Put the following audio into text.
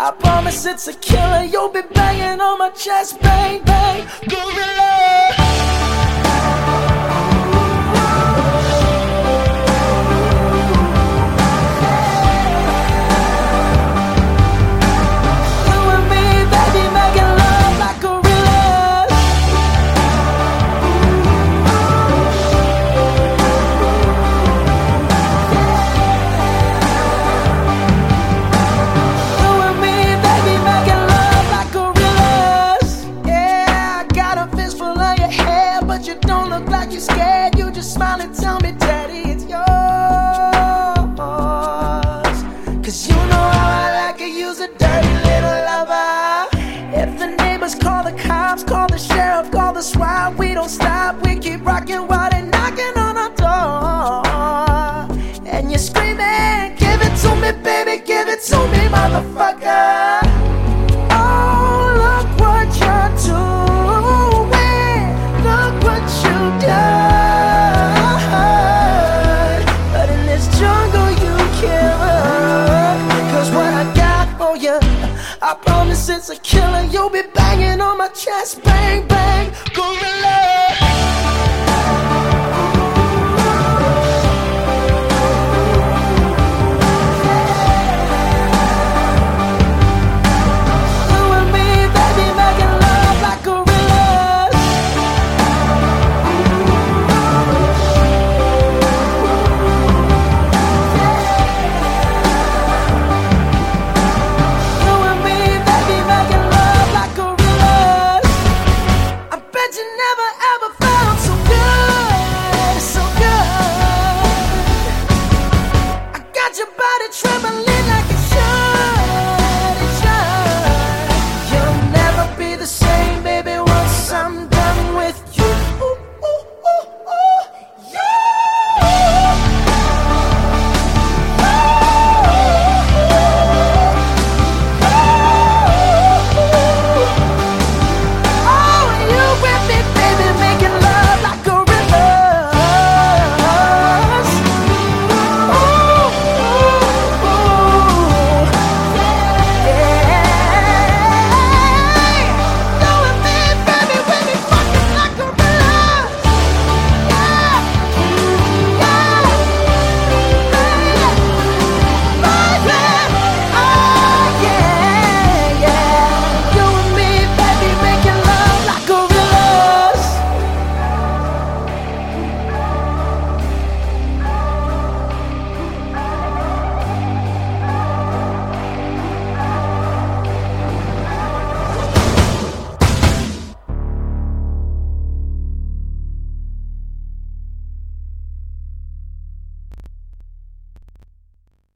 I promise it's a killer. You'll be banging on my chest, bang, bang, gorilla. You don't look like you're scared. You just smile and tell me, Daddy, it's yours. 'Cause you know how I like to use a dirty little lover. If the neighbors call the cops, call the sheriff, call the SWAT, we don't stop. We keep rocking while they're knocking on our door. And you're screaming, give it to me, baby, give it to me, motherfucker. Oh, look what you're doing. But in this jungle you kill. 'Cause what I got for you, I promise it's a killer. You'll be banging on my chest, bang, bang, gorilla.